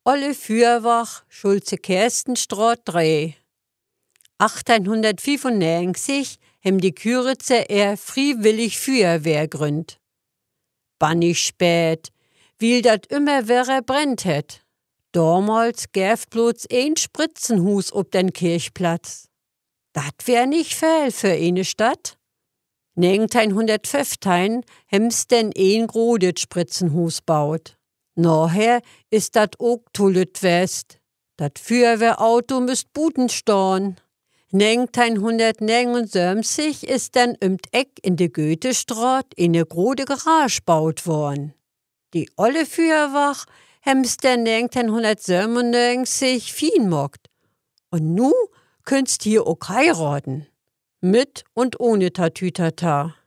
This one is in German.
Olle Feuerwach, Schulze-Kerstenstraat 3. 1895 haben die Küritzer freiwillig Feuerwehr gründ. Bannig spät, weil dat immer wer brennt het. Damals gäft bloß ein Spritzenhus ob den Kirchplatz. Dat wär nicht viel für eine Stadt. 1915 hem's denn ein grodet Spritzenhus baut. Nachher ist dat auch tullet west. Dat Feuerwehrauto müsst buten stehen. 1979 ist dann im Eck in de Goethestraat eine grode Garage baut worden. Die olle Feuerwach hem's dann 1997 fin mockt. Und nu könntst hier auch heiraten. Mit und ohne Tatütata.